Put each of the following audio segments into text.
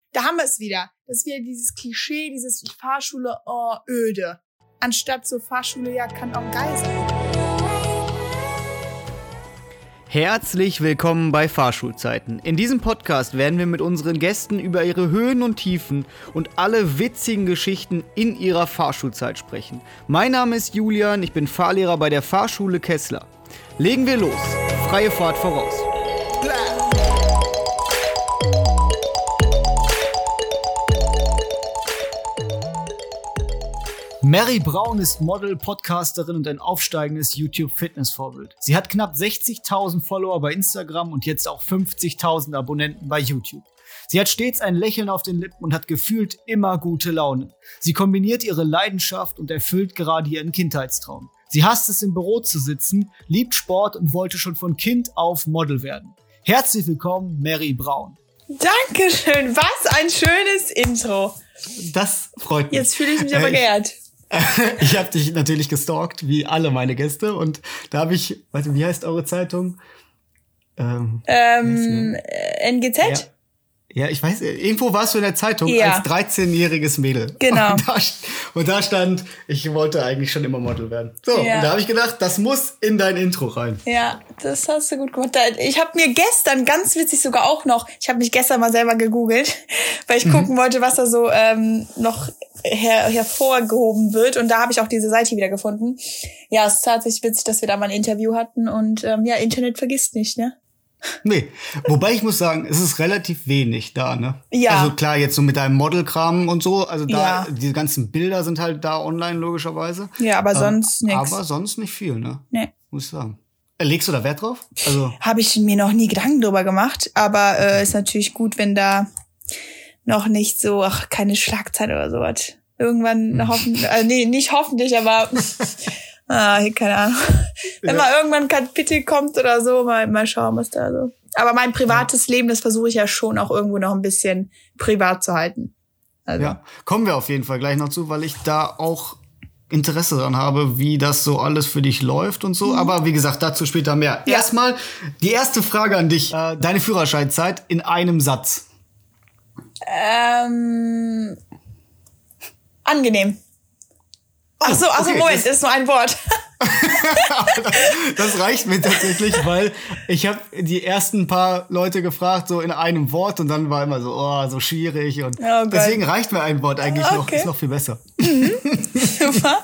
da haben wir es wieder. Das ist wieder dieses Klischee, dieses Fahrschule, oh, öde. Anstatt so Fahrschule, ja, kann auch geil sein. Herzlich willkommen bei Fahrschulzeiten. In diesem Podcast werden wir mit unseren Gästen über ihre Höhen und Tiefen und alle witzigen Geschichten in ihrer Fahrschulzeit sprechen. Mein Name ist Julian, ich bin Fahrlehrer bei der Fahrschule Kessler. Legen wir los. Freie Fahrt voraus. Mary Braun ist Model, Podcasterin und ein aufsteigendes YouTube-Fitness-Vorbild. Sie hat knapp 60.000 Follower bei Instagram und jetzt auch 50.000 Abonnenten bei YouTube. Sie hat stets ein Lächeln auf den Lippen und hat gefühlt immer gute Laune. Sie kombiniert ihre Leidenschaft und erfüllt gerade ihren Kindheitstraum. Sie hasst es, im Büro zu sitzen, liebt Sport und wollte schon von Kind auf Model werden. Herzlich willkommen, Mary Braun. Dankeschön, was ein schönes Intro. Das freut mich. Jetzt fühle ich mich aber geehrt. Ich habe dich natürlich gestalkt, wie alle meine Gäste. Und da habe ich, warte, wie heißt eure Zeitung? NGZ? Ja, ich weiß, irgendwo warst du in der Zeitung als 13-jähriges Mädel. Genau. Und da stand, ich wollte eigentlich schon immer Model werden. So, und da habe ich gedacht, das muss in dein Intro rein. Ja, das hast du gut gemacht. Ich habe mir gestern, ganz witzig sogar auch noch, ich habe mich gestern mal selber gegoogelt, weil ich gucken wollte, was da so noch hervorgehoben wird. Und da habe ich auch diese Seite wieder gefunden. Ja, es ist tatsächlich witzig, dass wir da mal ein Interview hatten. Und Internet vergisst nicht, ne? Nee, wobei ich muss sagen, es ist relativ wenig da, ne? Ja. Also klar, jetzt so mit deinem Modelkram und so, also da, diese ganzen Bilder sind halt da online logischerweise. Ja, aber sonst nix. Aber sonst nicht viel, ne? Nee. Muss ich sagen. Legst du da Wert drauf? Also habe ich mir noch nie Gedanken drüber gemacht, aber ist natürlich gut, wenn da noch nicht so, keine Schlagzeile oder sowas. Irgendwann nicht hoffentlich, aber keine Ahnung. Wenn mal irgendwann ein Kapitel kommt oder so, mal schauen, was da so. Aber mein privates Leben, das versuche ich ja schon auch irgendwo noch ein bisschen privat zu halten. Also. Ja, kommen wir auf jeden Fall gleich noch zu, weil ich da auch Interesse daran habe, wie das so alles für dich läuft und so. Aber wie gesagt, dazu später mehr. Ja. Erstmal die erste Frage an dich. Deine Führerscheinzeit in einem Satz. Angenehm. Ach so, okay, Moment, das ist nur ein Wort. Das reicht mir tatsächlich, weil ich habe die ersten paar Leute gefragt, so in einem Wort, und dann war immer so, so schwierig. Und deswegen reicht mir ein Wort eigentlich noch, ist noch viel besser. Super.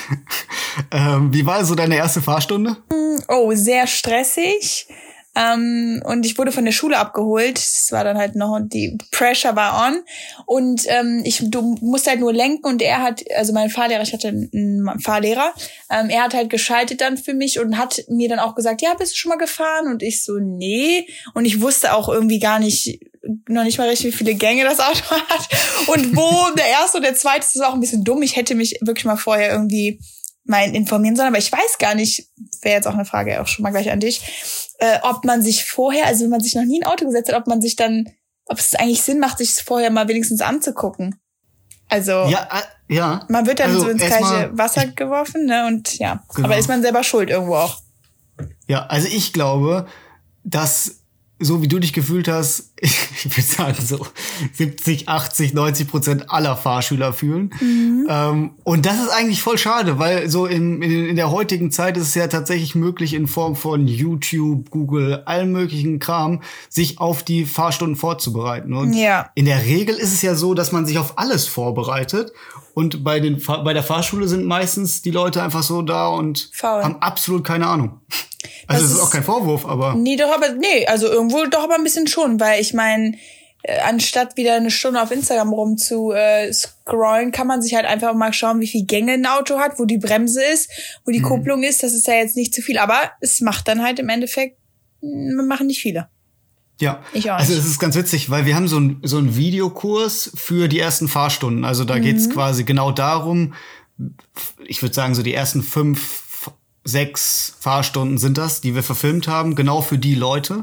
Wie war so deine erste Fahrstunde? Oh, sehr stressig. Und ich wurde von der Schule abgeholt. Es war dann halt noch, die Pressure war on. Und du musst halt nur lenken, und er hat, also mein Fahrlehrer, ich hatte einen Fahrlehrer, er hat halt geschaltet dann für mich und hat mir dann auch gesagt, ja, bist du schon mal gefahren? Und ich so, nee. Und ich wusste auch irgendwie noch nicht mal richtig, wie viele Gänge das Auto hat. Und wo der erste und der zweite, das war auch ein bisschen dumm. Ich hätte mich wirklich mal vorher irgendwie mal informieren sollen, aber ich weiß gar nicht, wäre jetzt auch eine Frage auch schon mal gleich an dich, ob man sich vorher, also wenn man sich noch nie ein Auto gesetzt hat, ob es eigentlich Sinn macht, sich es vorher mal wenigstens anzugucken. Also, man wird dann so ins kalte Wasser geworfen, ne, und genau. Aber ist man selber schuld irgendwo auch. Ja, also ich glaube, dass so wie du dich gefühlt hast, ich würde sagen so 70, 80, 90% aller Fahrschüler fühlen. Und das ist eigentlich voll schade, weil so in der heutigen Zeit ist es ja tatsächlich möglich, in Form von YouTube, Google, allen möglichen Kram, sich auf die Fahrstunden vorzubereiten. Und in der Regel ist es ja so, dass man sich auf alles vorbereitet. Und bei der Fahrschule sind meistens die Leute einfach so da und haben absolut keine Ahnung. Also das ist auch kein Vorwurf, aber... Also irgendwo doch aber ein bisschen schon, weil ich meine, anstatt wieder eine Stunde auf Instagram rum zu scrollen, kann man sich halt einfach mal schauen, wie viel Gänge ein Auto hat, wo die Bremse ist, wo die Kupplung ist. Das ist ja jetzt nicht zu viel, aber es macht dann halt im Endeffekt, machen nicht viele. Ja, ich auch also es ist ganz witzig, weil wir haben so einen Videokurs für die ersten Fahrstunden. Also da geht's quasi genau darum, ich würde sagen so die ersten 5, 6 Fahrstunden sind das, die wir verfilmt haben, genau für die Leute.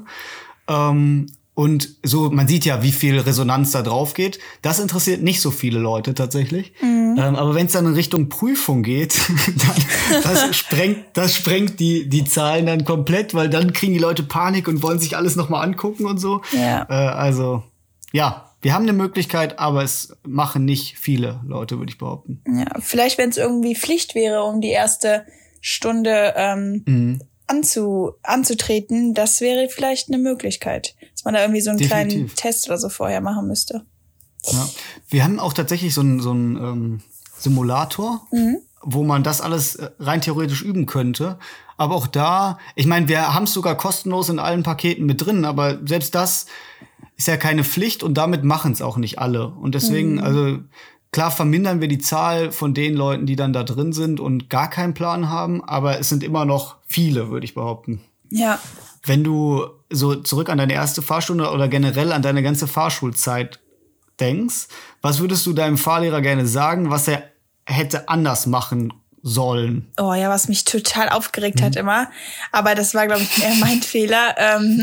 Und so, man sieht ja, wie viel Resonanz da drauf geht. Das interessiert nicht so viele Leute tatsächlich. Aber wenn es dann in Richtung Prüfung geht, dann das sprengt die Zahlen dann komplett, weil dann kriegen die Leute Panik und wollen sich alles nochmal angucken und so. Ja. Also, ja, Wir haben eine Möglichkeit, aber es machen nicht viele Leute, würde ich behaupten. Ja, vielleicht, wenn es irgendwie Pflicht wäre, um die erste Stunde anzutreten, das wäre vielleicht eine Möglichkeit. Dass man da irgendwie so einen kleinen Test oder so vorher machen müsste. Ja. Wir haben auch tatsächlich so einen Simulator, wo man das alles rein theoretisch üben könnte. Aber auch da, ich meine, wir haben es sogar kostenlos in allen Paketen mit drin, aber selbst das ist ja keine Pflicht und damit machen es auch nicht alle. Und deswegen, also klar vermindern wir die Zahl von den Leuten, die dann da drin sind und gar keinen Plan haben, aber es sind immer noch viele, würde ich behaupten. Ja. Wenn du so zurück an deine erste Fahrstunde oder generell an deine ganze Fahrschulzeit denkst, was würdest du deinem Fahrlehrer gerne sagen, was er hätte anders machen sollen? Oh ja, was mich total aufgeregt hat immer. Aber das war, glaube ich, eher mein Fehler.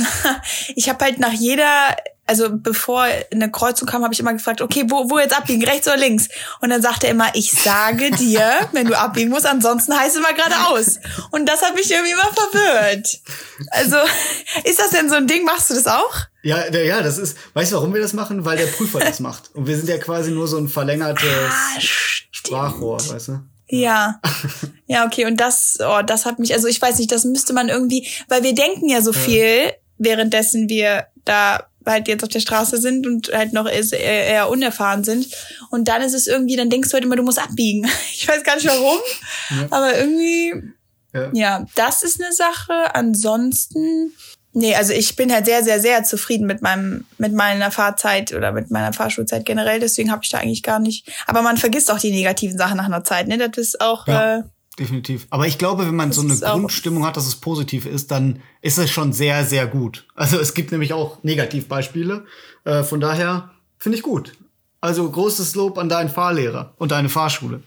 Ich habe halt nach jeder, also bevor eine Kreuzung kam, habe ich immer gefragt, okay, wo jetzt abbiegen, rechts oder links? Und dann sagte er immer, ich sage dir, wenn du abbiegen musst, ansonsten heißt es immer geradeaus. Und das hat mich irgendwie immer verwirrt. Also, ist das denn so ein Ding? Machst du das auch? Ja, das ist, weißt du, warum wir das machen? Weil der Prüfer das macht. Und wir sind ja quasi nur so ein verlängertes Sprachrohr, weißt du? Ja. Ja, okay. Und das hat mich, also ich weiß nicht, das müsste man irgendwie, weil wir denken ja so viel, währenddessen wir da halt jetzt auf der Straße sind und halt noch eher unerfahren sind. Und dann ist es irgendwie, dann denkst du halt immer, du musst abbiegen. Ich weiß gar nicht warum, aber irgendwie, ja, das ist eine Sache. Ansonsten, nee, also ich bin halt sehr, sehr, sehr zufrieden mit meiner Fahrzeit oder mit meiner Fahrschulzeit generell. Deswegen habe ich da eigentlich gar nicht. Aber man vergisst auch die negativen Sachen nach einer Zeit, ne? Das ist auch. Ja, definitiv. Aber ich glaube, wenn man so eine Grundstimmung hat, dass es positiv ist, dann ist es schon sehr, sehr gut. Also es gibt nämlich auch Negativbeispiele. Von daher finde ich gut. Also großes Lob an deinen Fahrlehrer und deine Fahrschule.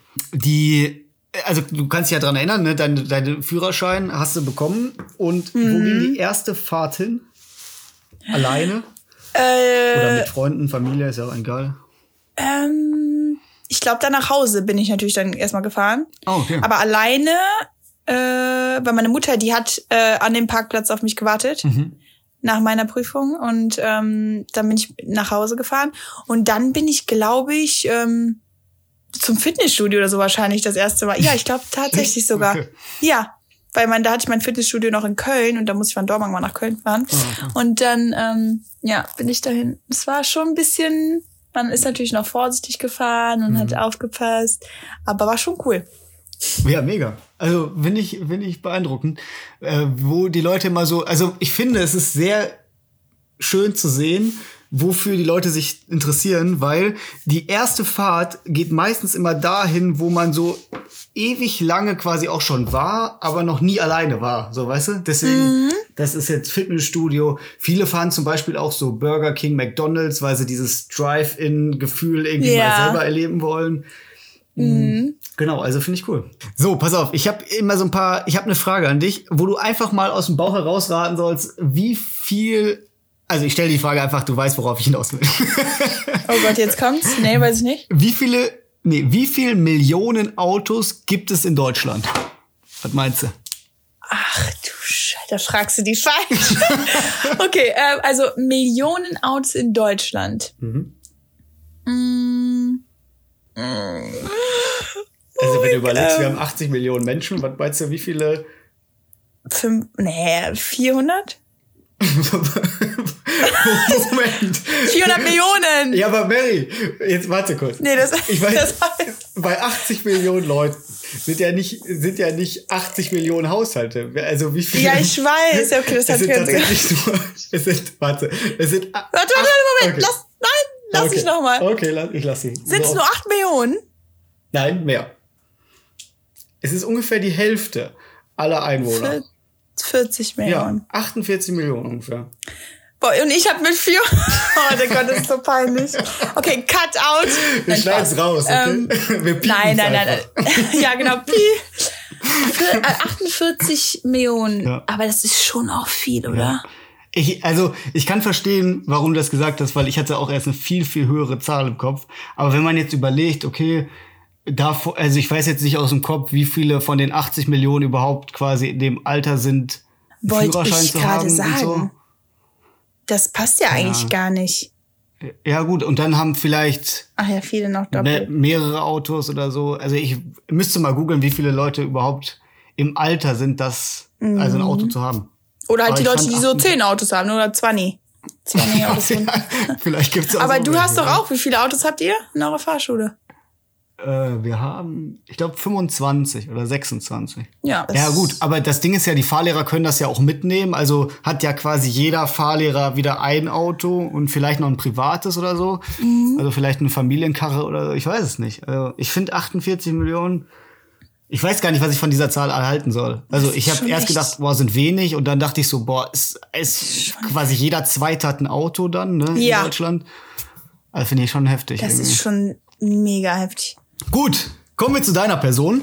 Also du kannst dich ja dran erinnern, ne? Deinen Führerschein hast du bekommen. Und wo ging die erste Fahrt hin? Alleine? Oder mit Freunden, Familie, ist ja auch egal. Ich glaube, da nach Hause bin ich natürlich dann erstmal gefahren. Oh, okay. Aber alleine, weil meine Mutter, die hat an dem Parkplatz auf mich gewartet. Nach meiner Prüfung. Und dann bin ich nach Hause gefahren. Und dann bin ich, glaube ich, zum Fitnessstudio oder so wahrscheinlich das erste Mal. Ja, ich glaube tatsächlich sogar. Okay. Ja, weil da hatte ich mein Fitnessstudio noch in Köln und da musste ich von Dortmund mal nach Köln fahren. Oh, okay. Und dann, bin ich dahin. Es war schon ein bisschen, man ist natürlich noch vorsichtig gefahren und hat aufgepasst, aber war schon cool. Ja, mega. Also, finde ich beeindruckend, wo die Leute immer so, also ich finde, es ist sehr schön zu sehen, wofür die Leute sich interessieren, weil die erste Fahrt geht meistens immer dahin, wo man so ewig lange quasi auch schon war, aber noch nie alleine war, so, weißt du? Deswegen, das ist jetzt Fitnessstudio. Viele fahren zum Beispiel auch so Burger King, McDonald's, weil sie dieses Drive-In-Gefühl irgendwie mal selber erleben wollen. Genau, also finde ich cool. So, pass auf, ich habe eine Frage an dich, wo du einfach mal aus dem Bauch herausraten sollst, wie viel. Also ich stelle die Frage einfach, du weißt, worauf ich hinaus will. Oh Gott, jetzt kommt's? Nee, weiß ich nicht. Wie viel Millionen Autos gibt es in Deutschland? Was meinst du? Ach du Scheiße, da fragst du die falsch. Okay, also Millionen Autos in Deutschland. Also wenn du überlegst, wir haben 80 Millionen Menschen, was meinst du, wie viele? 400? Moment. 400 Millionen! Ja, aber Mary, jetzt warte kurz. Nee, ich weiß, bei 80 Millionen Leuten sind ja nicht 80 Millionen Haushalte. Also wie viele? Ja, ich weiß. Okay, das hat Warte, Moment. Okay. Lass ich nochmal. Okay, ich lass sie. Sind es nur 8 Millionen? Nein, mehr. Es ist ungefähr die Hälfte aller Einwohner. 40 Millionen. Ja, 48 Millionen ungefähr. Boah, und ich hab mit 4. Oh, der Gott, das ist so peinlich. Okay, cut out. Wir schneiden es raus, okay? Wir nein. Ja, genau. 48 Millionen. Ja. Aber das ist schon auch viel, oder? Ja. Ich kann verstehen, warum du das gesagt hast, weil ich hatte auch erst eine viel, viel höhere Zahl im Kopf. Aber wenn man jetzt überlegt, okay, also ich weiß jetzt nicht aus dem Kopf, wie viele von den 80 Millionen überhaupt quasi in dem Alter sind, einen Führerschein zu haben und so. Das passt ja eigentlich gar nicht. Ja gut, und dann haben vielleicht Ach ja, viele noch doppelt. mehrere Autos oder so. Also ich müsste mal googeln, wie viele Leute überhaupt im Alter sind, also ein Auto zu haben. Oder halt Aber die ich Leute, fand die so 10 Autos haben oder 20. 20 Autos. Ja, vielleicht gibt's auch Aber so du welche, hast doch ja. auch, wie viele Autos habt ihr in eurer Fahrschule? Wir haben, ich glaube, 25 oder 26. Ja. Ja gut, aber das Ding ist ja, die Fahrlehrer können das ja auch mitnehmen. Also hat ja quasi jeder Fahrlehrer wieder ein Auto und vielleicht noch ein privates oder so. Also vielleicht eine Familienkarre oder so. Ich weiß es nicht. Also ich finde 48 Millionen, ich weiß gar nicht, was ich von dieser Zahl erhalten soll. Also ich habe erst gedacht, boah, sind wenig. Und dann dachte ich so, boah, ist quasi jeder Zweite hat ein Auto dann, ne, in Deutschland. Also finde ich schon heftig. Das irgendwie. ist schon mega heftig. Gut, kommen wir zu deiner Person.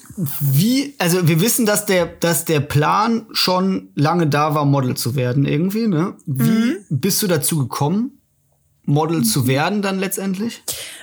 Also wir wissen, dass der Plan schon lange da war, Model zu werden irgendwie, ne? Wie bist du dazu gekommen, Model zu werden dann letztendlich?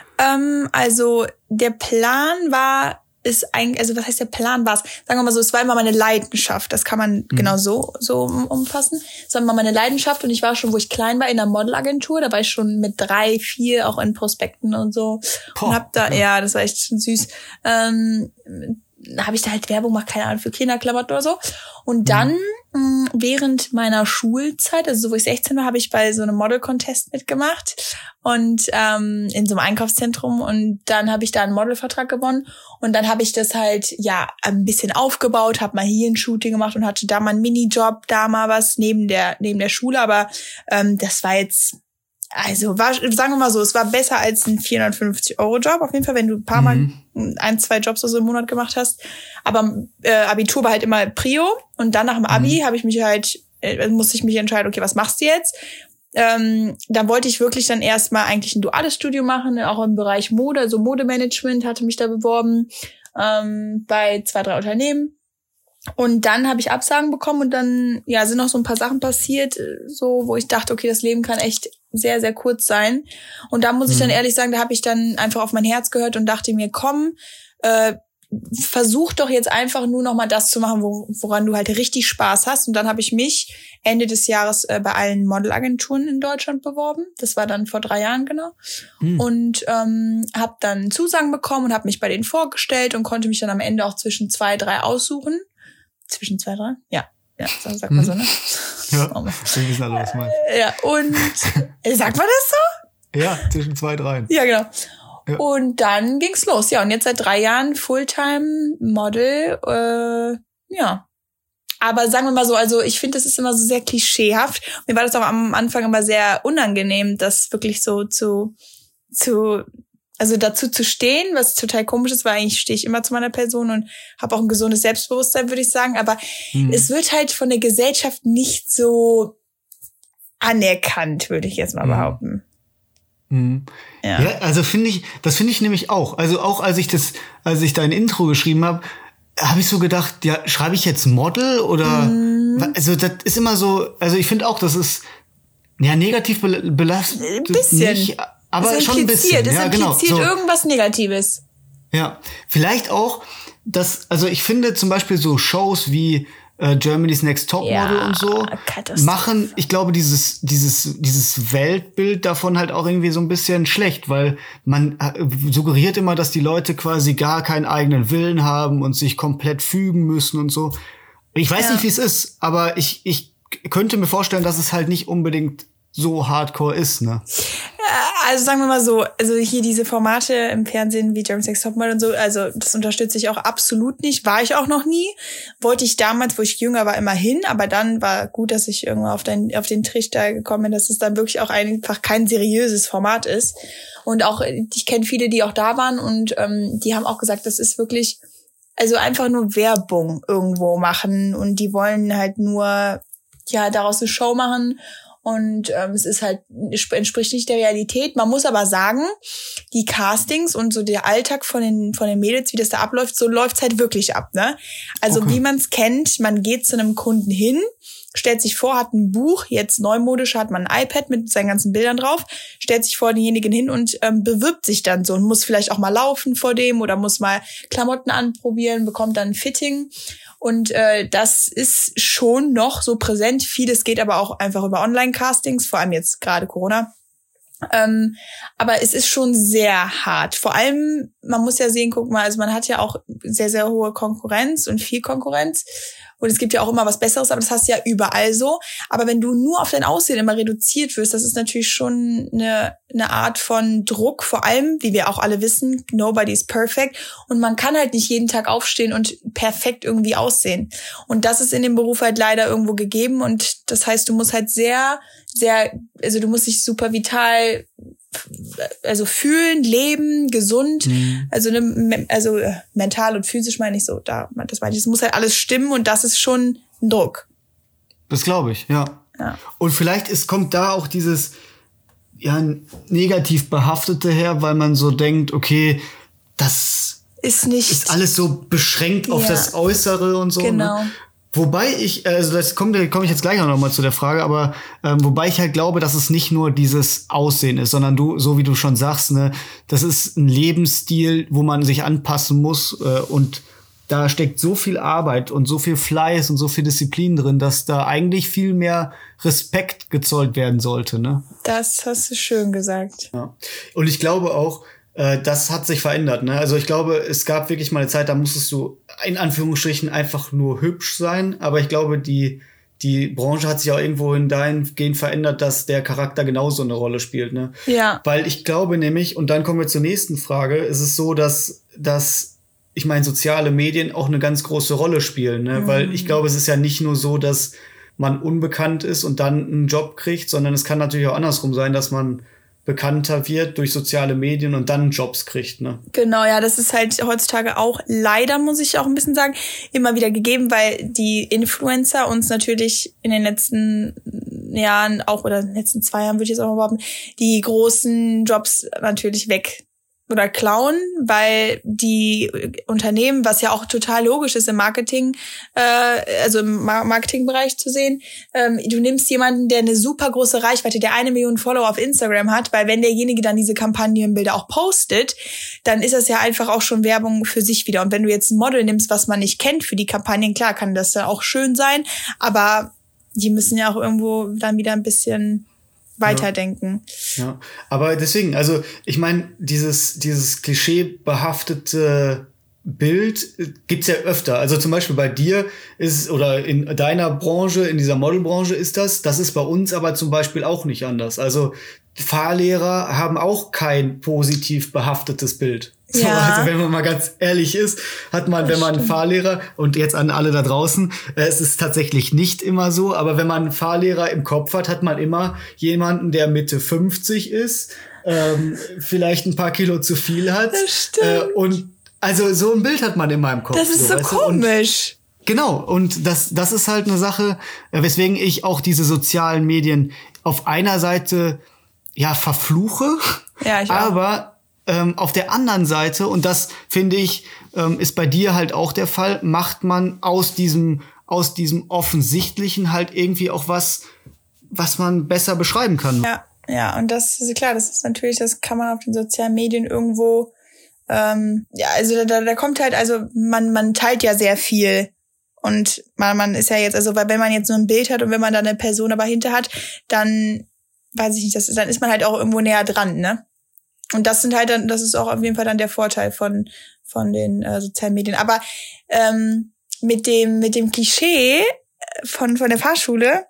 Also der Plan ist eigentlich, also was heißt der Plan war's? Sagen wir mal so, es war immer meine Leidenschaft. Das kann man genau so umfassen. Es war immer meine Leidenschaft und ich war schon, wo ich klein war, in einer Modelagentur. Da war ich schon mit 3, 4 auch in Prospekten und so. Und hab da, ja, das war echt schon süß. Habe ich da halt Werbung gemacht, keine Ahnung, für Kinderklamotten oder so. Und dann während meiner Schulzeit, also so wo ich 16 war, habe ich bei so einem Model-Contest mitgemacht und in so einem Einkaufszentrum und dann habe ich da einen Modelvertrag gewonnen und dann habe ich das halt ja ein bisschen aufgebaut, habe mal hier ein Shooting gemacht und hatte da mal einen Minijob, da mal was neben der Schule, aber das war jetzt sagen wir mal so, es war besser als ein 450-Euro-Job. Auf jeden Fall, wenn du ein paar Mal 1, 2 Jobs oder so im Monat gemacht hast. Aber Abitur war halt immer Prio. Und dann nach dem Abi musste ich mich entscheiden, okay, was machst du jetzt? Dann wollte ich wirklich dann erstmal eigentlich ein duales Studium machen, auch im Bereich Mode, also Modemanagement, hatte mich da beworben bei 2, 3 Unternehmen. Und dann habe ich Absagen bekommen und dann sind noch so ein paar Sachen passiert, so wo ich dachte, okay, das Leben kann echt sehr, sehr kurz sein. Und da muss ich dann ehrlich sagen, da habe ich dann einfach auf mein Herz gehört und dachte mir, komm, versuch doch jetzt einfach nur noch mal das zu machen, woran du halt richtig Spaß hast. Und dann habe ich mich Ende des Jahres bei allen Modelagenturen in Deutschland beworben. Das war dann vor 3 Jahren genau. Und habe dann Zusagen bekommen und habe mich bei denen vorgestellt und konnte mich dann am Ende auch zwischen 2, 3 aussuchen. Zwischen 2, 3? Ja, so sagt man so, ne? Ja, wir wissen also, was du meinst. Ja, und sagt man das so? Ja, zwischen 2, 3. Ja, genau. Ja. Und dann ging's los. Ja, und jetzt seit 3 Jahren Fulltime Model. Ja. Aber sagen wir mal so, also ich finde, das ist immer so sehr klischeehaft. Mir war das auch am Anfang immer sehr unangenehm, das wirklich so also dazu zu stehen, was total komisch ist, weil eigentlich stehe ich immer zu meiner Person und habe auch ein gesundes Selbstbewusstsein, würde ich sagen. Aber es wird halt von der Gesellschaft nicht so anerkannt, würde ich jetzt mal behaupten. Ja, also das finde ich nämlich auch. Also auch als ich dein Intro geschrieben habe ich so gedacht, ja, schreibe ich jetzt Model oder also das ist immer so, also ich finde auch, das ist ja negativ belastet. Ein bisschen. Nicht, aber schon ein bisschen. Es ja, impliziert genau. So. irgendwas Negatives. Ja, vielleicht auch, also ich finde zum Beispiel so Shows wie Germany's Next Topmodel und so machen, ich glaube, dieses Weltbild davon halt auch irgendwie so ein bisschen schlecht, weil man suggeriert immer, dass die Leute quasi gar keinen eigenen Willen haben und sich komplett fügen müssen und so. Ich weiß nicht, wie es ist, aber ich könnte mir vorstellen, dass es halt nicht unbedingt so hardcore ist, ne? Also sagen wir mal so, also hier diese Formate im Fernsehen wie Germany's Next Topmodel und so, also das unterstütze ich auch absolut nicht, war ich auch noch nie. Wollte ich damals, wo ich jünger war, immer hin, aber dann war gut, dass ich irgendwann auf den Trichter gekommen bin, dass es dann wirklich auch einfach kein seriöses Format ist. Und auch, ich kenne viele, die auch da waren und die haben auch gesagt, das ist wirklich, also einfach nur Werbung irgendwo machen und die wollen halt nur, daraus eine Show machen. Und es ist halt, entspricht nicht der Realität. Man muss aber sagen, die Castings und so der Alltag von den Mädels, wie das da abläuft, so läuft's halt wirklich ab, ne? Also wie man es kennt, man geht zu einem Kunden hin, stellt sich vor, hat ein Buch, jetzt neumodisch hat man ein iPad mit seinen ganzen Bildern drauf, stellt sich vor denjenigen hin und bewirbt sich dann so und muss vielleicht auch mal laufen vor dem oder muss mal Klamotten anprobieren, bekommt dann ein Fitting. Und das ist schon noch so präsent. Vieles geht aber auch einfach über Online-Castings, vor allem jetzt gerade Corona. Aber es ist schon sehr hart. Vor allem, man muss ja sehen, guck mal, also man hat ja auch sehr, sehr hohe Konkurrenz und viel Konkurrenz. Und es gibt ja auch immer was Besseres, aber das hast du ja überall so. Aber wenn du nur auf dein Aussehen immer reduziert wirst, das ist natürlich schon eine Art von Druck. Vor allem, wie wir auch alle wissen, nobody's perfect. Und man kann halt nicht jeden Tag aufstehen und perfekt irgendwie aussehen. Und das ist in dem Beruf halt leider irgendwo gegeben. Und das heißt, du musst halt also du musst dich super vital, also fühlen, leben, gesund, also mental und physisch meine ich so, das meine ich, es muss halt alles stimmen und das ist schon ein Druck. Das glaube ich, ja. Und vielleicht kommt da auch dieses negativ Behaftete her, weil man so denkt, okay, das ist alles so beschränkt auf das Äußere und so. Genau. Ne? Wobei komme ich jetzt gleich noch mal zu der Frage, aber wobei ich halt glaube, dass es nicht nur dieses Aussehen ist, sondern so wie du schon sagst, ne, das ist ein Lebensstil, wo man sich anpassen muss und da steckt so viel Arbeit und so viel Fleiß und so viel Disziplin drin, dass da eigentlich viel mehr Respekt gezollt werden sollte, ne? Das hast du schön gesagt. Ja. Und ich glaube auch, das hat sich verändert, ne? Also ich glaube, es gab wirklich mal eine Zeit, da musstest du in Anführungsstrichen einfach nur hübsch sein. Aber ich glaube, die Branche hat sich auch irgendwo in dahingehend verändert, dass der Charakter genauso eine Rolle spielt, ne? Ja. Weil ich glaube nämlich, und dann kommen wir zur nächsten Frage, ist es so, dass ich meine, soziale Medien auch eine ganz große Rolle spielen, ne? Weil ich glaube, es ist ja nicht nur so, dass man unbekannt ist und dann einen Job kriegt, sondern es kann natürlich auch andersrum sein, dass man bekannter wird durch soziale Medien und dann Jobs kriegt, ne? Genau, ja, das ist halt heutzutage auch leider, muss ich auch ein bisschen sagen, immer wieder gegeben, weil die Influencer uns natürlich in den letzten Jahren auch, oder in den letzten 2 Jahren würde ich jetzt auch mal behaupten, die großen Jobs natürlich weg oder klauen, weil die Unternehmen, was ja auch total logisch ist im Marketing, also im Marketingbereich zu sehen, du nimmst jemanden, der eine super große Reichweite, der 1 Million Follower auf Instagram hat, weil wenn derjenige dann diese Kampagnenbilder auch postet, dann ist das ja einfach auch schon Werbung für sich wieder. Und wenn du jetzt ein Model nimmst, was man nicht kennt für die Kampagnen, klar kann das ja auch schön sein, aber die müssen ja auch irgendwo dann wieder ein bisschen weiterdenken. Ja, aber deswegen, also ich meine, dieses klischeebehaftete Bild gibt's ja öfter. Also zum Beispiel bei dir ist, oder in deiner Branche, in dieser Modelbranche ist das ist bei uns aber zum Beispiel auch nicht anders. Also Fahrlehrer haben auch kein positiv behaftetes Bild. So, Ja. also wenn man mal ganz ehrlich ist, hat man, wenn man einen Fahrlehrer, und jetzt an alle da draußen, es ist tatsächlich nicht immer so, aber wenn man einen Fahrlehrer im Kopf hat, hat man immer jemanden, der Mitte 50 ist, vielleicht ein paar Kilo zu viel hat. Das stimmt. Und also so ein Bild hat man immer im Kopf. Das ist so weißt du? komisch. Genau, und das ist halt eine Sache, weswegen ich auch diese sozialen Medien auf einer Seite verfluche, Ja, ich auch. aber auf der anderen Seite, und das finde ich, ist bei dir halt auch der Fall, macht man aus diesem Offensichtlichen halt irgendwie auch was man besser beschreiben kann. Ja, und das ist klar, das ist natürlich, das kann man auf den sozialen Medien irgendwo, also da kommt halt, also man teilt ja sehr viel. Und man ist ja jetzt, also weil wenn man jetzt nur ein Bild hat und wenn man da eine Person aber hinter hat, dann weiß ich nicht, dann ist man halt auch irgendwo näher dran, ne? Und das sind halt dann, das ist auch auf jeden Fall dann der Vorteil von den sozialen Medien. Aber mit dem Klischee von der Fahrschule,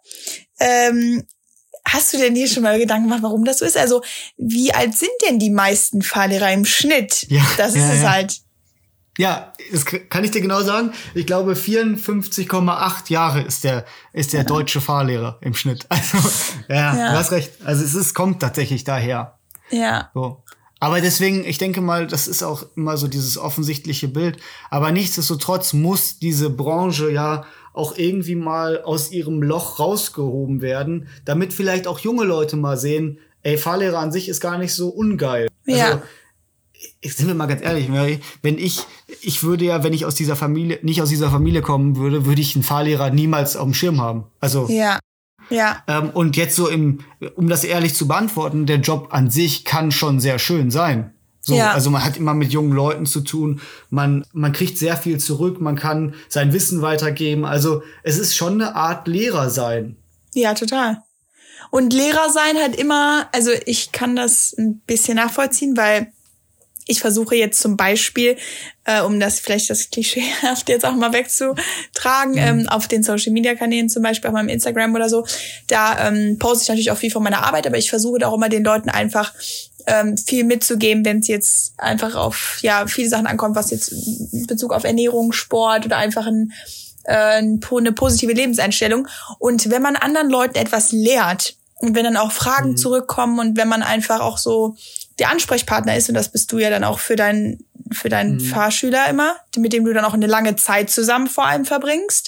hast du denn dir schon mal Gedanken gemacht, warum das so ist? Also wie alt sind denn die meisten Fahrlehrer im Schnitt? Ja, das ist es halt. Ja, das kann ich dir genau sagen. Ich glaube 54,8 Jahre ist der deutsche Fahrlehrer im Schnitt. Also du hast recht. Also es kommt tatsächlich daher. Ja. So. Aber deswegen, ich denke mal, das ist auch immer so dieses offensichtliche Bild. Aber nichtsdestotrotz muss diese Branche ja auch irgendwie mal aus ihrem Loch rausgehoben werden, damit vielleicht auch junge Leute mal sehen, ey, Fahrlehrer an sich ist gar nicht so ungeil. Ja. Also, sind wir mal ganz ehrlich, Mary, wenn ich würde ja, wenn ich nicht aus dieser Familie kommen würde, würde ich einen Fahrlehrer niemals auf dem Schirm haben. Also Ja. und jetzt so um das ehrlich zu beantworten, der Job an sich kann schon sehr schön sein. So, Ja. Also man hat immer mit jungen Leuten zu tun, man kriegt sehr viel zurück, man kann sein Wissen weitergeben. Also es ist schon eine Art Lehrer sein. Ja, total. Und Lehrer sein halt immer, also ich kann das ein bisschen nachvollziehen, weil ich versuche jetzt zum Beispiel, um das vielleicht das Klischeehaft jetzt auch mal wegzutragen, auf den Social-Media-Kanälen zum Beispiel, auf meinem Instagram oder so, da poste ich natürlich auch viel von meiner Arbeit, aber ich versuche da auch immer den Leuten einfach viel mitzugeben, wenn es jetzt einfach auf viele Sachen ankommt, was jetzt in Bezug auf Ernährung, Sport oder einfach eine positive Lebenseinstellung. Und wenn man anderen Leuten etwas lehrt und wenn dann auch Fragen zurückkommen und wenn man einfach auch so der Ansprechpartner ist, und das bist du ja dann auch für deinen Fahrschüler immer, mit dem du dann auch eine lange Zeit zusammen vor allem verbringst,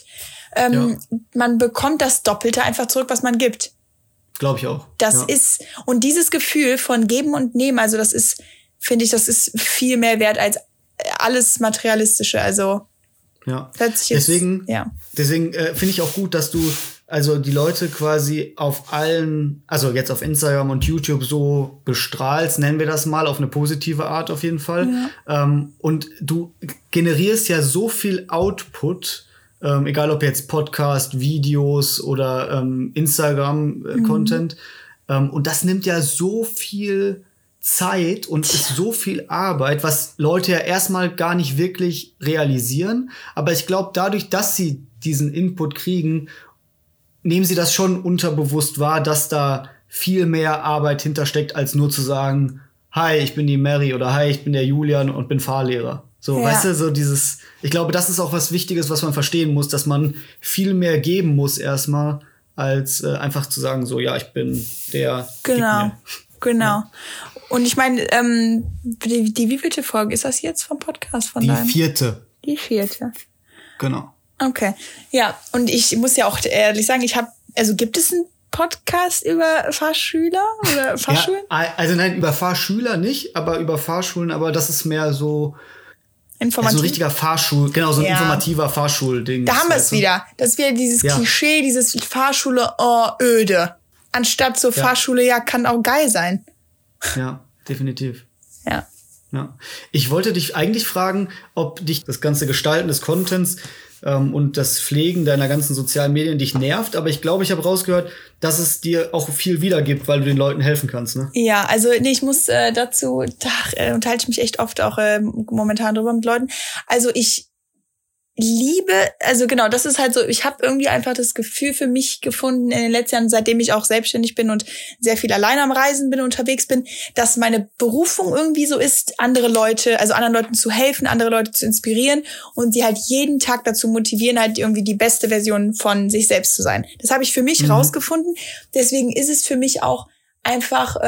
man bekommt das Doppelte einfach zurück, was man gibt. Glaube ich auch. Das ist, und dieses Gefühl von Geben und Nehmen, also das ist, finde ich, das ist viel mehr wert als alles Materialistische, also deswegen finde ich auch gut, dass du also die Leute quasi auf allen, also jetzt auf Instagram und YouTube so bestrahlst, nennen wir das mal, auf eine positive Art auf jeden Fall. Ja. Und du generierst ja so viel Output, egal ob jetzt Podcast, Videos oder Instagram-Content. Und das nimmt ja so viel Zeit und ist so viel Arbeit, was Leute ja erstmal gar nicht wirklich realisieren. Aber ich glaube, dadurch, dass sie diesen Input kriegen, nehmen sie das schon unterbewusst wahr, dass da viel mehr Arbeit hintersteckt, als nur zu sagen, hi, ich bin die Mary oder hi, ich bin der Julian und bin Fahrlehrer. So, weißt du, so dieses, ich glaube, das ist auch was Wichtiges, was man verstehen muss, dass man viel mehr geben muss erstmal, als einfach zu sagen, so, ja, ich bin der. Genau. Und ich meine, die wievielte Folge ist das jetzt vom Podcast von deinem? Die 4. Genau. Okay. Ja, und ich muss ja auch ehrlich sagen, gibt es einen Podcast über Fahrschüler oder Fahrschulen? Ja, also nein, über Fahrschüler nicht, aber über Fahrschulen, aber das ist mehr so informativ. So ein richtiger Fahrschul, genau, so ein informativer Fahrschulding. Da haben wir es wieder. Das ist wieder dieses Klischee, dieses Fahrschule, öde. Anstatt so Fahrschule, kann auch geil sein. Ja, definitiv. Ja. Ich wollte dich eigentlich fragen, ob dich das ganze Gestalten des Contents und das Pflegen deiner ganzen sozialen Medien dich nervt, aber ich glaube, ich habe rausgehört, dass es dir auch viel wiedergibt, weil du den Leuten helfen kannst, ne? Ja, also ich muss dazu, unterhalte ich mich echt oft auch momentan drüber mit Leuten. Also ich liebe, also genau, das ist halt so, ich habe irgendwie einfach das Gefühl für mich gefunden in den letzten Jahren, seitdem ich auch selbstständig bin und sehr viel alleine am Reisen bin, unterwegs bin, dass meine Berufung irgendwie so ist, anderen Leuten zu helfen, andere Leute zu inspirieren und sie halt jeden Tag dazu motivieren, halt irgendwie die beste Version von sich selbst zu sein. Das habe ich für mich rausgefunden. Deswegen ist es für mich auch einfach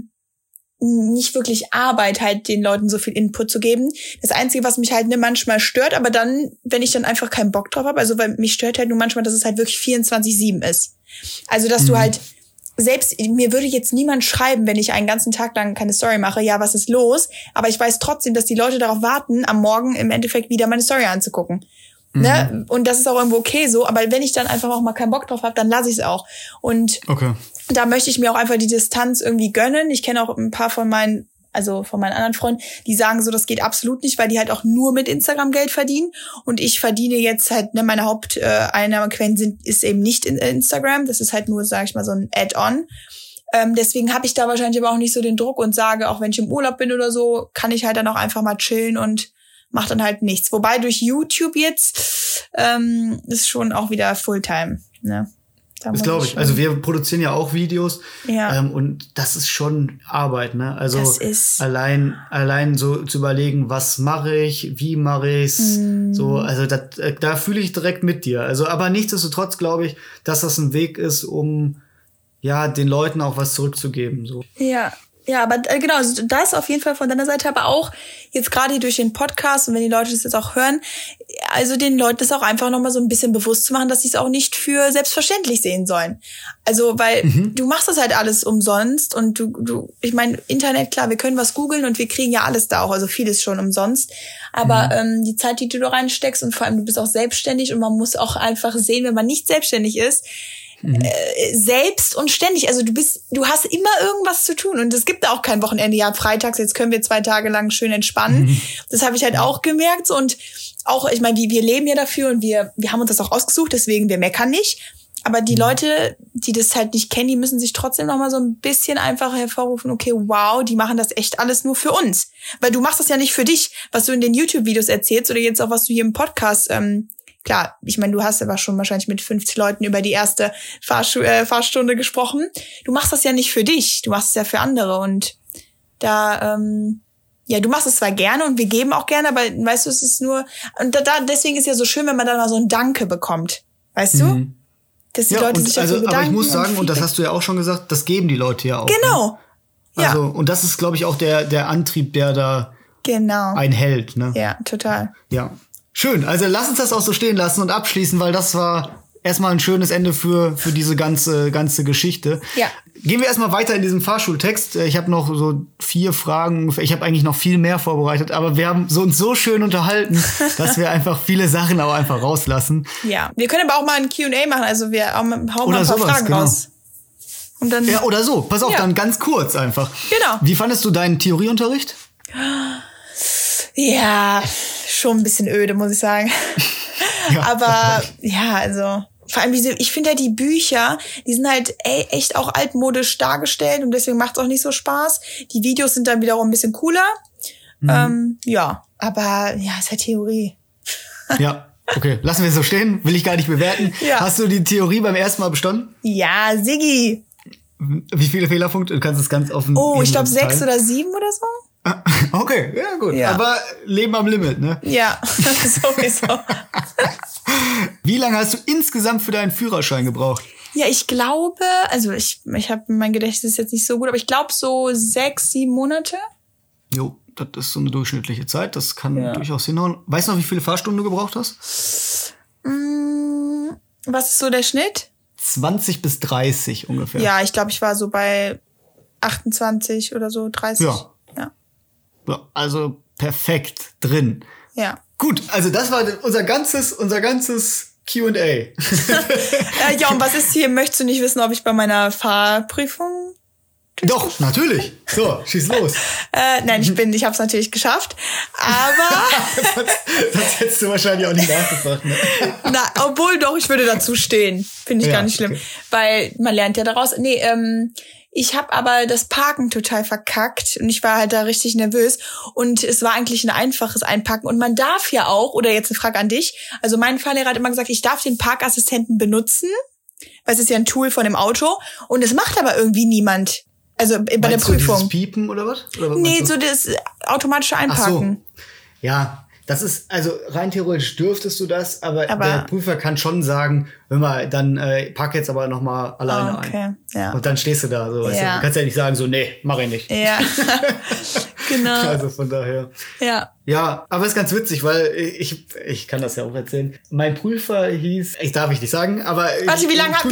nicht wirklich Arbeit, halt den Leuten so viel Input zu geben. Das Einzige, was mich halt manchmal stört, aber dann, wenn ich dann einfach keinen Bock drauf habe, also weil mich stört halt nur manchmal, dass es halt wirklich 24/7 ist. Also, dass du halt, selbst, mir würde jetzt niemand schreiben, wenn ich einen ganzen Tag lang keine Story mache, ja, was ist los? Aber ich weiß trotzdem, dass die Leute darauf warten, am Morgen im Endeffekt wieder meine Story anzugucken. Ne? Und das ist auch irgendwo okay so, aber wenn ich dann einfach auch mal keinen Bock drauf habe, dann lasse ich es auch. Und da möchte ich mir auch einfach die Distanz irgendwie gönnen. Ich kenne auch ein paar von meinen anderen Freunden, die sagen so, das geht absolut nicht, weil die halt auch nur mit Instagram Geld verdienen. Und ich verdiene jetzt halt, meine Haupteinnahmequellen ist eben nicht in Instagram. Das ist halt nur, sage ich mal, so ein Add-on. Deswegen habe ich da wahrscheinlich aber auch nicht so den Druck und sage, auch wenn ich im Urlaub bin oder so, kann ich halt dann auch einfach mal chillen und macht dann halt nichts. Wobei durch YouTube jetzt ist schon auch wieder Fulltime. Ne? Das glaube ich. Also wir produzieren ja auch Videos und das ist schon Arbeit. Ne? Also allein so zu überlegen, was mache ich, wie mache ich's. So, also da fühle ich direkt mit dir. Also, aber nichtsdestotrotz glaube ich, dass das ein Weg ist, um den Leuten auch was zurückzugeben. So. Ja, aber genau, also das auf jeden Fall von deiner Seite, aber auch jetzt gerade durch den Podcast und wenn die Leute das jetzt auch hören, also den Leuten das auch einfach nochmal so ein bisschen bewusst zu machen, dass sie es auch nicht für selbstverständlich sehen sollen. Also, weil du machst das halt alles umsonst und ich meine, Internet, klar, wir können was googeln und wir kriegen ja alles da auch, also vieles schon umsonst. Aber die Zeit, die du da reinsteckst und vor allem du bist auch selbstständig und man muss auch einfach sehen, wenn man nicht selbstständig ist, selbst und ständig. Also du hast immer irgendwas zu tun und es gibt auch kein Wochenende. Ja, freitags, jetzt können wir 2 Tage lang schön entspannen. Das habe ich halt auch gemerkt. Und auch, ich meine, wir leben ja dafür und wir haben uns das auch ausgesucht, deswegen wir meckern nicht. Aber die Leute, die das halt nicht kennen, die müssen sich trotzdem noch mal so ein bisschen einfach hervorrufen, okay, wow, die machen das echt alles nur für uns. Weil du machst das ja nicht für dich, was du in den YouTube-Videos erzählst oder jetzt auch, was du hier im Podcast, klar, ich meine, du hast aber schon wahrscheinlich mit 50 Leuten über die erste Fahrstunde gesprochen. Du machst das ja nicht für dich, du machst es ja für andere und da, ja, du machst es zwar gerne und wir geben auch gerne, aber weißt du, es ist nur, und deswegen ist ja so schön, wenn man dann mal so ein Danke bekommt, weißt du? Dass die Leute sich dafür bedanken. Aber ich muss sagen, und das hast du ja auch schon gesagt, das geben die Leute ja auch. Genau. Ne? Also, und das ist, glaube ich, auch der Antrieb, der da einen hält. Ne? Ja, total. Ja. Schön. Also lass uns das auch so stehen lassen und abschließen, weil das war erstmal ein schönes Ende für diese ganze Geschichte. Ja. Gehen wir erstmal weiter in diesem Fahrschultext. Ich habe noch so 4 Fragen. Ich habe eigentlich noch viel mehr vorbereitet, aber wir haben uns so schön unterhalten, dass wir einfach viele Sachen auch einfach rauslassen. Ja, wir können aber auch mal ein Q&A machen. Also wir hauen mal ein paar Fragen raus. Und dann, ja, oder so. Pass auf, dann ganz kurz einfach. Genau. Wie fandest du deinen Theorieunterricht? Ja, schon ein bisschen öde, muss ich sagen. Ja, aber ja, also vor allem ich finde ja die Bücher, die sind halt echt auch altmodisch dargestellt und deswegen macht es auch nicht so Spaß. Die Videos sind dann wiederum ein bisschen cooler. Ja, aber ja, ist ja Theorie. Ja, okay. Lassen wir es so stehen. Will ich gar nicht bewerten. Ja. Hast du die Theorie beim ersten Mal bestanden? Ja, Siggi. Wie viele Fehlerpunkte? Du kannst es ganz offen. Oh, ich glaube 6 oder 7 oder so. Okay, ja gut. Ja. Aber Leben am Limit, ne? Ja, sowieso. Wie lange hast du insgesamt für deinen Führerschein gebraucht? Ja, ich glaube, also ich habe mein Gedächtnis jetzt nicht so gut, aber ich glaube so 6, 7 Monate. Jo, das ist so eine durchschnittliche Zeit. Das kann durchaus hinhauen. Weißt du noch, wie viele Fahrstunden du gebraucht hast? Was ist so der Schnitt? 20 bis 30 ungefähr. Ja, ich glaube, ich war so bei 28 oder so, 30. Ja. Also perfekt drin. Ja. Gut, also das war unser ganzes Q&A. Ja, und was ist hier? Möchtest du nicht wissen, ob ich bei meiner Fahrprüfung? Doch, natürlich. So, schieß los. Nein, ich habe es natürlich geschafft. Aber das hättest du wahrscheinlich auch nicht nachgefragt. Ne? na, obwohl doch, ich würde dazu stehen. Finde ich gar nicht schlimm. Okay. Weil man lernt ja daraus. Nee, ich habe aber das Parken total verkackt und ich war halt da richtig nervös und es war eigentlich ein einfaches Einparken und man darf ja auch, oder jetzt eine Frage an dich, also mein Fahrlehrer hat immer gesagt, ich darf den Parkassistenten benutzen, weil es ist ja ein Tool von dem Auto und es macht aber irgendwie niemand, also bei der Prüfung. Du dieses Piepen oder was? Oder was nee, so das automatische Einparken. Ach so. Ja, das ist, also rein theoretisch dürftest du das, aber der Prüfer kann schon sagen, hör mal, dann park jetzt aber nochmal alleine ein. Ja. Und dann stehst du da, so, weißt du. Du kannst ja nicht sagen, so, nee, mach ich nicht. Ja, genau. Also von daher. Ja. Ja, aber ist ganz witzig, weil ich kann das ja auch erzählen. Mein Prüfer hieß, darf ich nicht sagen, aber... Warte, wie lange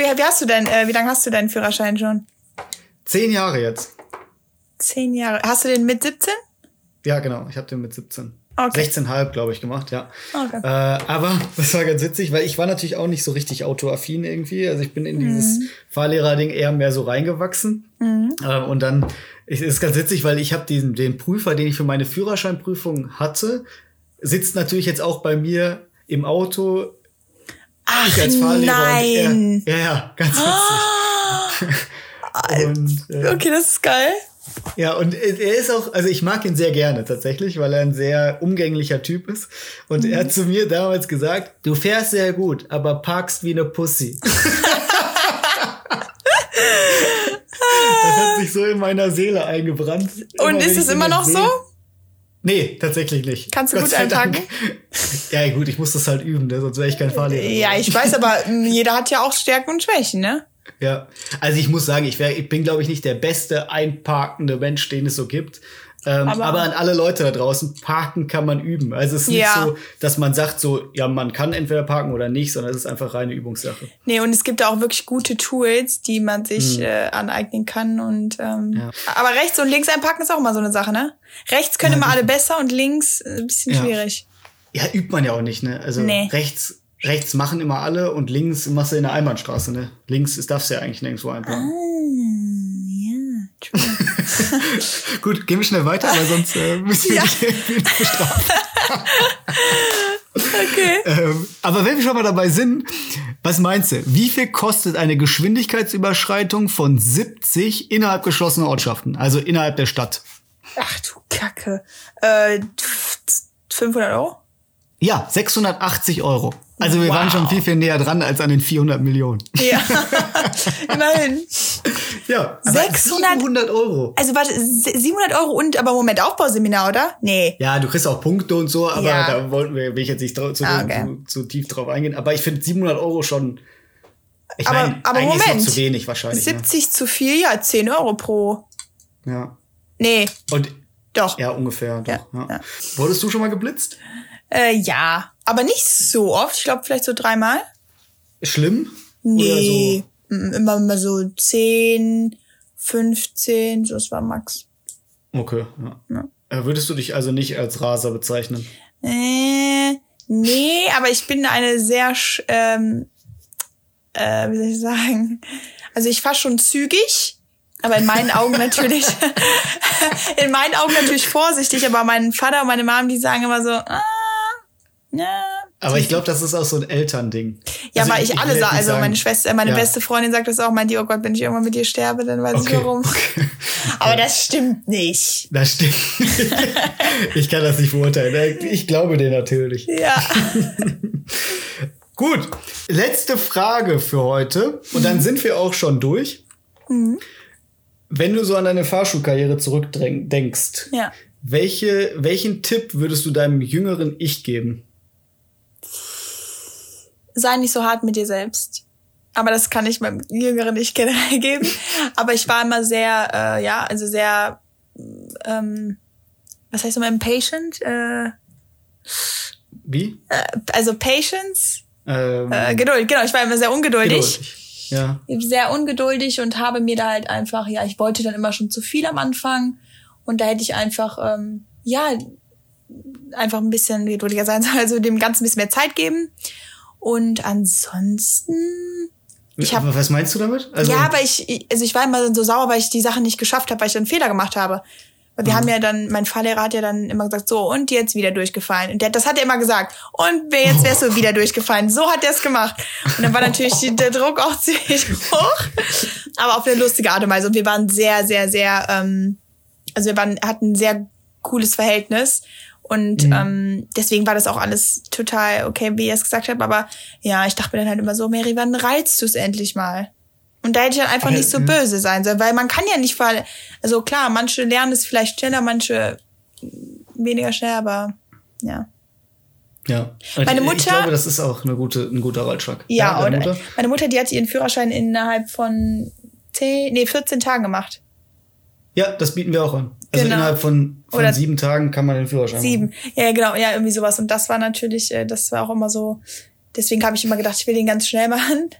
hast du deinen Führerschein schon? 10 Jahre jetzt. 10 Jahre. Hast du den mit 17? Ja, genau. Ich habe den mit 17. Okay. 16,5, glaube ich, gemacht, ja. Okay. Aber das war ganz witzig, weil ich war natürlich auch nicht so richtig autoaffin irgendwie. Also ich bin in dieses Fahrlehrer-Ding eher mehr so reingewachsen. Und dann ist ganz witzig, weil ich habe den Prüfer, den ich für meine Führerscheinprüfung hatte, sitzt natürlich jetzt auch bei mir im Auto. Ach, ich als Fahrlehrer. nein. Und ja, ganz witzig. Und, okay, das ist geil. Ja, und er ist auch, also ich mag ihn sehr gerne tatsächlich, weil er ein sehr umgänglicher Typ ist. Und er hat zu mir damals gesagt, du fährst sehr gut, aber parkst wie eine Pussy. Das hat sich so in meiner Seele eingebrannt. Und ist es immer noch so? Nee, tatsächlich nicht. Kannst du gut einparken? Ja gut, ich muss das halt üben, ne? Sonst wäre ich kein Fahrlehrer. Ja, ich weiß, aber jeder hat ja auch Stärken und Schwächen, ne? Ja, also ich muss sagen, ich bin, glaube ich, nicht der beste einparkende Mensch, den es so gibt. Aber an alle Leute da draußen, parken kann man üben. Also es ist nicht so, dass man sagt so, ja, man kann entweder parken oder nicht, sondern es ist einfach reine Übungssache. Nee, und es gibt da auch wirklich gute Tools, die man sich aneignen kann. Und aber rechts und links einparken ist auch immer so eine Sache, ne? Rechts können immer alle besser und links ein bisschen schwierig. Ja, übt man ja auch nicht, ne? Also rechts machen immer alle und links machst du in der Einbahnstraße, ne? Links darfst du ja eigentlich nirgendwo einparken. True. Gut, gehen wir schnell weiter, weil sonst müssen wir dich bestrafen. Okay. Aber wenn wir schon mal dabei sind, was meinst du? Wie viel kostet eine Geschwindigkeitsüberschreitung von 70 innerhalb geschlossener Ortschaften? Also innerhalb der Stadt? Ach du Kacke. 500 Euro? Ja, 680 Euro. Also wir waren schon viel, viel näher dran als an den 400 Millionen. Ja, immerhin. Ja, 700 Euro. Also warte, 700 Euro und aber Moment, Aufbauseminar, oder? Nee. Ja, du kriegst auch Punkte und so, aber Ja. da will ich jetzt nicht zu tief drauf eingehen. Aber ich finde 700 Euro schon, ich meine, aber eigentlich Moment. ist noch zu wenig wahrscheinlich. 70 zu viel, ja, 10 Euro pro. Ne? Ja. Nee, Und doch. ja, ungefähr. Doch, ja. Ja. Wurdest du schon mal geblitzt? Ja, aber nicht so oft. Ich glaube, vielleicht so 3-mal. Schlimm? Nee, immer mal so 10, 15, so, das war Max. Okay, ja. Würdest du dich also nicht als Raser bezeichnen? Nee, aber ich bin eine sehr, wie soll ich sagen? Also ich fahre schon zügig, aber in meinen Augen natürlich, vorsichtig, aber mein Vater und meine Mom, die sagen immer so, ja. Aber ich glaube, das ist auch so ein Elternding. Ja, also weil ich alle sage, also meine Schwester, meine Ja. beste Freundin sagt das auch, meint die, oh Gott, wenn ich irgendwann mit dir sterbe, dann weiß ich warum. Okay. Aber das stimmt nicht. Das stimmt. Ich kann das nicht beurteilen. Ich glaube dir natürlich. Ja. Gut, letzte Frage für heute. Und dann sind wir auch schon durch. Wenn du so an deine Fahrschulkarriere zurückdenkst, Ja. welchen Tipp würdest du deinem jüngeren Ich geben? Sei nicht so hart mit dir selbst. Aber das kann ich meinem Jüngeren nicht generell geben. Aber ich war immer sehr, sehr, was heißt immer, impatient? Wie? Also Patience? Geduld, genau. Ich war immer sehr ungeduldig. Ja. Sehr ungeduldig und habe mir da halt einfach, ich wollte dann immer schon zu viel am Anfang. Und da hätte ich einfach, einfach ein bisschen geduldiger sein sollen, also dem Ganzen ein bisschen mehr Zeit geben. Und ansonsten, Was meinst du damit? Also, ja, aber ich war immer so sauer, weil ich die Sachen nicht geschafft habe, weil ich dann einen Fehler gemacht habe. Weil wir haben ja dann, mein Fahrlehrer hat ja dann immer gesagt, so, und jetzt wieder durchgefallen. Und das hat er immer gesagt. Und jetzt wärst du wieder durchgefallen. So hat er es gemacht. Und dann war natürlich der Druck auch ziemlich hoch. Aber auf eine lustige Art und Weise. Und wir waren sehr, sehr, sehr, hatten ein sehr cooles Verhältnis. Und deswegen war das auch alles total okay, wie ihr es gesagt habt. Aber ja, ich dachte mir dann halt immer so, Mary, wann reizt du es endlich mal? Und da hätte ich dann einfach nicht so böse sein sollen, weil man kann ja nicht also klar, manche lernen es vielleicht schneller, manche weniger schnell, aber ja. Ja. Meine Mutter, ich glaube, das ist auch ein guter Ratschlag. Ja, deine oder? Mutter? Meine Mutter, die hat ihren Führerschein innerhalb von 14 Tagen gemacht. Ja, das bieten wir auch an. Also Genau. innerhalb von Oder 7 Tagen kann man den Führerschein 7. machen. Ja, genau, ja, irgendwie sowas. Und das war natürlich, das war auch immer so, deswegen habe ich immer gedacht, ich will den ganz schnell machen.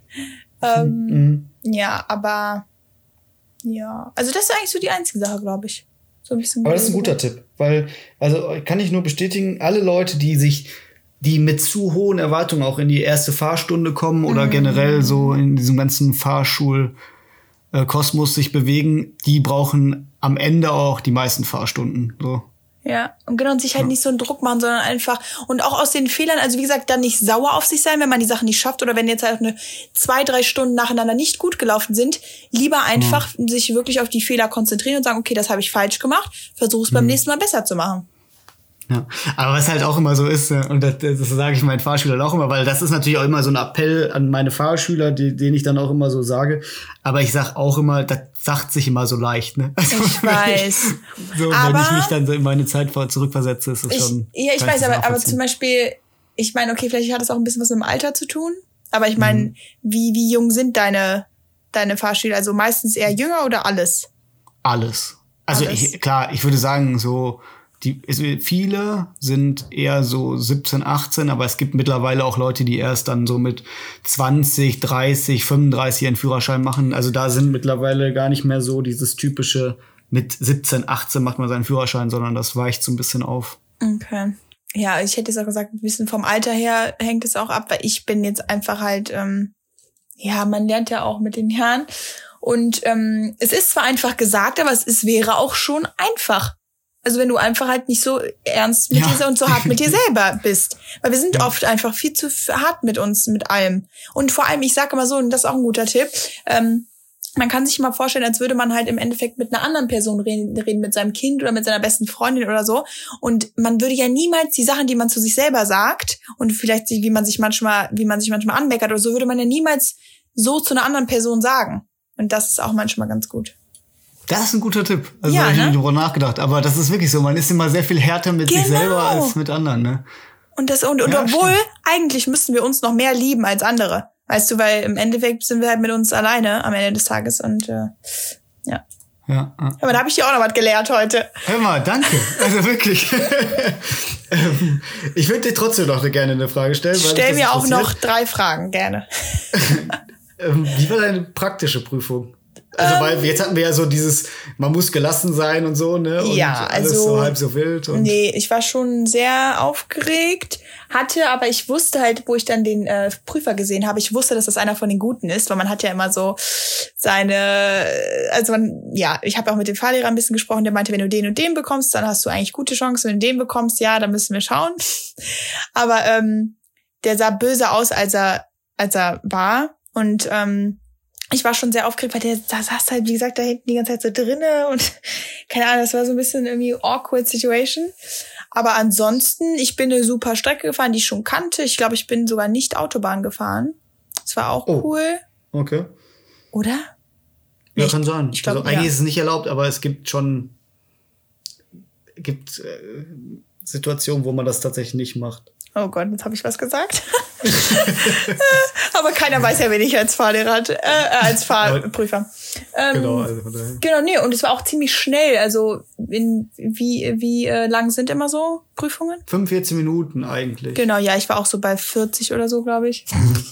Ja, aber ja, also das ist eigentlich so die einzige Sache, glaube ich. So ein bisschen. Aber das ist ein guter Tipp, weil, also kann ich nur bestätigen, alle Leute, die mit zu hohen Erwartungen auch in die erste Fahrstunde kommen oder generell so in diesem ganzen Fahrschulkosmos sich bewegen, die brauchen am Ende auch die meisten Fahrstunden. So. Ja, und genau, und sich halt nicht so einen Druck machen, sondern einfach, und auch aus den Fehlern, also wie gesagt, dann nicht sauer auf sich sein, wenn man die Sachen nicht schafft, oder wenn jetzt halt 2-3 Stunden nacheinander nicht gut gelaufen sind, lieber einfach sich wirklich auf die Fehler konzentrieren und sagen, okay, das habe ich falsch gemacht, versuche es beim nächsten Mal besser zu machen. Ja, aber was halt auch immer so ist, und das sage ich meinen Fahrschülern auch immer, weil das ist natürlich auch immer so ein Appell an meine Fahrschüler, den ich dann auch immer so sage, aber ich sag auch immer, das sagt sich immer so leicht, ne? Also, Ich weiß. wenn ich mich dann so in meine Zeit zurückversetze, ist es schon. Ja, ich weiß, aber zum Beispiel, ich meine, okay, vielleicht hat das auch ein bisschen was mit dem Alter zu tun, aber ich meine, wie jung sind deine Fahrschüler? Also meistens eher jünger oder alles? Alles. Also Alles. Ich würde sagen, so viele sind eher so 17, 18, aber es gibt mittlerweile auch Leute, die erst dann so mit 20, 30, 35 ihren Führerschein machen. Also da sind mittlerweile gar nicht mehr so dieses typische, mit 17, 18 macht man seinen Führerschein, sondern das weicht so ein bisschen auf. Okay. Ja, ich hätte jetzt auch gesagt, ein bisschen vom Alter her hängt es auch ab, weil ich bin jetzt einfach halt, man lernt ja auch mit den Jahren. Und es ist zwar einfach gesagt, aber wäre auch schon einfach. Also wenn du einfach halt nicht so ernst mit dir und so hart mit dir selber bist. Weil wir sind oft einfach viel zu hart mit uns, mit allem. Und vor allem, ich sage immer so, und das ist auch ein guter Tipp, man kann sich mal vorstellen, als würde man halt im Endeffekt mit einer anderen Person reden, mit seinem Kind oder mit seiner besten Freundin oder so. Und man würde ja niemals die Sachen, die man zu sich selber sagt und vielleicht wie man sich manchmal anmeckert oder so, würde man ja niemals so zu einer anderen Person sagen. Und das ist auch manchmal ganz gut. Das ist ein guter Tipp. Also da habe ich nicht drüber nachgedacht. Aber das ist wirklich so. Man ist immer sehr viel härter mit sich selber als mit anderen, ne? Und obwohl, eigentlich müssten wir uns noch mehr lieben als andere. Weißt du, weil im Endeffekt sind wir halt mit uns alleine am Ende des Tages und ja. Aber da habe ich dir auch noch was gelehrt heute. Hör mal, danke. Also wirklich. Ich würde dir trotzdem noch gerne eine Frage stellen. Stell mir auch noch 3 Fragen, gerne. Wie war deine praktische Prüfung? Also weil jetzt hatten wir ja so dieses, man muss gelassen sein und so, ne? Und alles so halb so wild. Und nee, ich war schon sehr aufgeregt, aber ich wusste halt, wo ich dann den Prüfer gesehen habe, ich wusste, dass das einer von den Guten ist, weil man hat ja immer so ich habe auch mit dem Fahrlehrer ein bisschen gesprochen, der meinte, wenn du den und den bekommst, dann hast du eigentlich gute Chancen, wenn du den bekommst, ja, dann müssen wir schauen. Aber der sah böse aus, als er war und ich war schon sehr aufgeregt, weil da saß halt, wie gesagt, da hinten die ganze Zeit so drinne und keine Ahnung, das war so ein bisschen irgendwie awkward situation. Aber ansonsten, ich bin eine super Strecke gefahren, die ich schon kannte. Ich glaube, ich bin sogar nicht Autobahn gefahren. Das war auch cool. Okay. Oder? Ja, kann sein. Ich glaub, eigentlich ist es nicht erlaubt, aber es gibt Situationen, wo man das tatsächlich nicht macht. Oh Gott, jetzt habe ich was gesagt. Aber keiner weiß ja, wen ich als Fahrlehrer hatte, als Fahrprüfer. Genau, also von daher. Genau, nee, und es war auch ziemlich schnell. Also wie lang sind immer so Prüfungen? 45 Minuten eigentlich. Genau, ja, ich war auch so bei 40 oder so, glaube ich.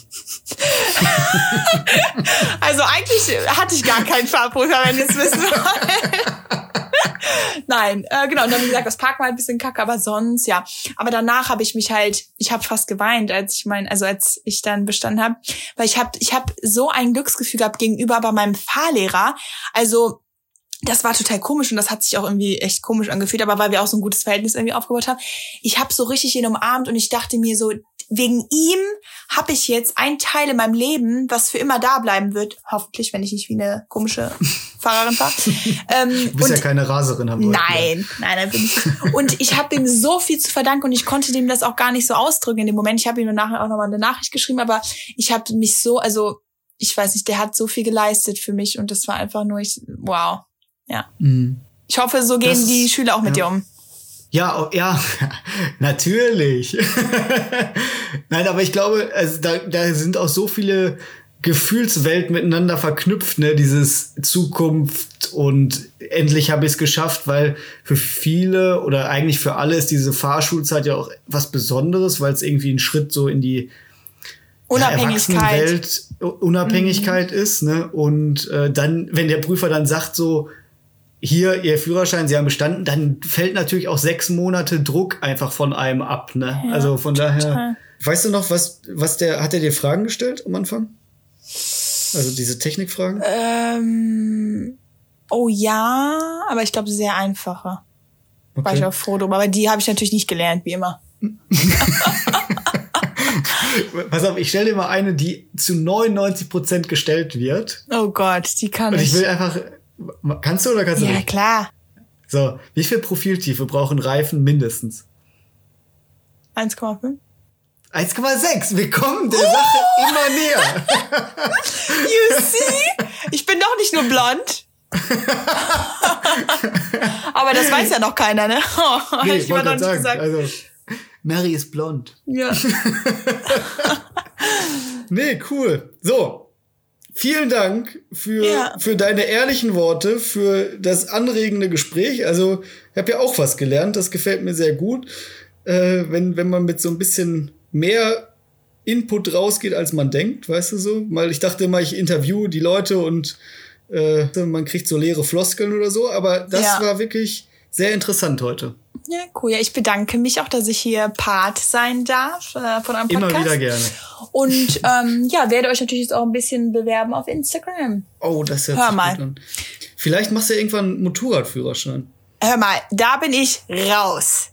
Also eigentlich hatte ich gar keinen Fahrprüfer, wenn ihr es wissen wollt. Nein, genau. Und dann, wie gesagt, das Parken war halt ein bisschen kacke, aber sonst, ja. Aber danach habe ich habe fast geweint, als ich dann bestanden habe. Weil ich hab so ein Glücksgefühl gehabt gegenüber bei meinem Fahrlehrer. Also, das war total komisch und das hat sich auch irgendwie echt komisch angefühlt, aber weil wir auch so ein gutes Verhältnis irgendwie aufgebaut haben. Ich habe so richtig ihn umarmt und ich dachte mir so, wegen ihm habe ich jetzt einen Teil in meinem Leben, was für immer da bleiben wird. Hoffentlich, wenn ich nicht wie eine komische Fahrerin fahre. Du bist ja keine Raserin. Nein, bin ich nicht. Und ich habe ihm so viel zu verdanken und ich konnte dem das auch gar nicht so ausdrücken in dem Moment. Ich habe ihm nachher auch nochmal eine Nachricht geschrieben, aber ich habe mich so, also ich weiß nicht, der hat so viel geleistet für mich und das war einfach nur, wow. Ja. Mhm. Ich hoffe, so gehen die Schüler auch mit dir um. Ja, natürlich. Nein, aber ich glaube, also da sind auch so viele Gefühlswelten miteinander verknüpft, ne? Dieses Zukunft und endlich habe ich es geschafft, weil für viele oder eigentlich für alle ist diese Fahrschulzeit ja auch was Besonderes, weil es irgendwie ein Schritt so in die Unabhängigkeit ist, ne? Und dann, wenn der Prüfer dann sagt so, hier, Ihr Führerschein, Sie haben bestanden, dann fällt natürlich auch 6 Monate Druck einfach von einem ab, ne? Ja, also von daher. Weißt du noch, hat er dir Fragen gestellt am Anfang? Also diese Technikfragen? Oh ja, aber ich glaube sehr einfache. Okay. War ich auch froh drüber, aber die habe ich natürlich nicht gelernt, wie immer. Pass auf, ich stelle dir mal eine, die zu 99% gestellt wird. Oh Gott, die kann ich. Und ich will einfach. Kannst du oder kannst du nicht? Ja, klar. So, wie viel Profiltiefe brauchen Reifen mindestens? 1,5. 1,6. Wir kommen der Sache immer näher. You see? Ich bin doch nicht nur blond. Aber das weiß ja noch keiner, ne? Nee, ich wollte gerade sagen. Also, Mary ist blond. Ja. Nee, cool. So. Vielen Dank für deine ehrlichen Worte, für das anregende Gespräch. Also, ich habe ja auch was gelernt. Das gefällt mir sehr gut. Wenn man mit so ein bisschen mehr Input rausgeht, als man denkt, weißt du so? Weil ich dachte immer, ich interview die Leute und man kriegt so leere Floskeln oder so. Aber das war wirklich sehr interessant heute. Ja, cool. Ja, ich bedanke mich auch, dass ich hier Part sein darf von einem Podcast. Immer wieder gerne. Und werde euch natürlich jetzt auch ein bisschen bewerben auf Instagram. Oh, das hört sich gut an. Vielleicht machst du ja irgendwann einen Motorradführerschein. Hör mal, da bin ich raus.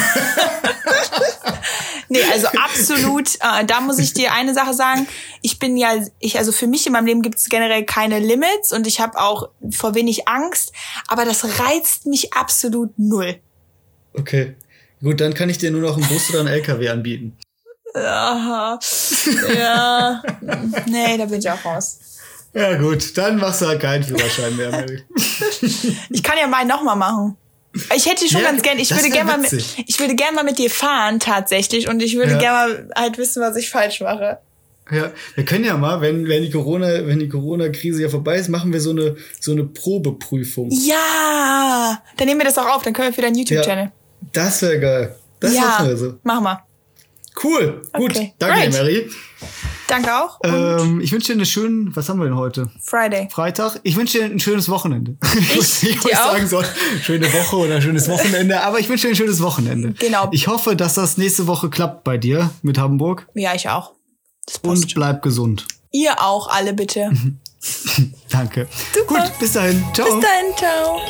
Nee, also absolut, da muss ich dir eine Sache sagen. Also für mich in meinem Leben gibt es generell keine Limits und ich habe auch vor wenig Angst, aber das reizt mich absolut null. Okay, gut, dann kann ich dir nur noch einen Bus oder einen LKW anbieten. Aha. Ja, nee, da bin ich auch raus. Ja gut, dann machst du halt keinen Führerschein mehr, Mary. Ich kann ja mal nochmal machen. Ich hätte schon ganz gern, ich würde gerne mal mit dir fahren tatsächlich und ich würde gerne mal halt wissen, was ich falsch mache. Ja, wir können ja mal, wenn die Corona-Krise ja vorbei ist, machen wir so eine Probeprüfung. Ja, dann nehmen wir das auch auf, dann können wir für deinen YouTube-Channel. Ja, das wäre geil. Das machen wir so. Mach mal. Cool, gut. Okay. Danke dir, Mary. Danke auch. Ich wünsche dir was haben wir denn heute? Freitag. Ich wünsche dir ein schönes Wochenende. Ich sagen soll, schöne Woche oder schönes Wochenende, aber ich wünsche dir ein schönes Wochenende. Genau. Ich hoffe, dass das nächste Woche klappt bei dir mit Hamburg. Ja, ich auch. Und bleib gesund. Ihr auch alle bitte. Danke. Super. Gut, bis dahin. Ciao. Bis dahin, ciao.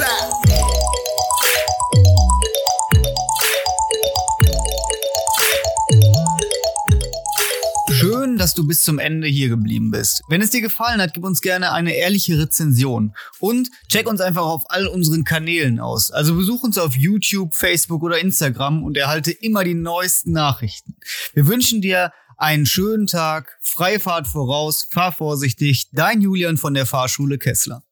Schön, dass du bis zum Ende hier geblieben bist. Wenn es dir gefallen hat, gib uns gerne eine ehrliche Rezension. Und check uns einfach auf all unseren Kanälen aus. Also besuch uns auf YouTube, Facebook oder Instagram und erhalte immer die neuesten Nachrichten. Wir wünschen dir einen schönen Tag, freie Fahrt voraus, fahr vorsichtig. Dein Julian von der Fahrschule Kessler.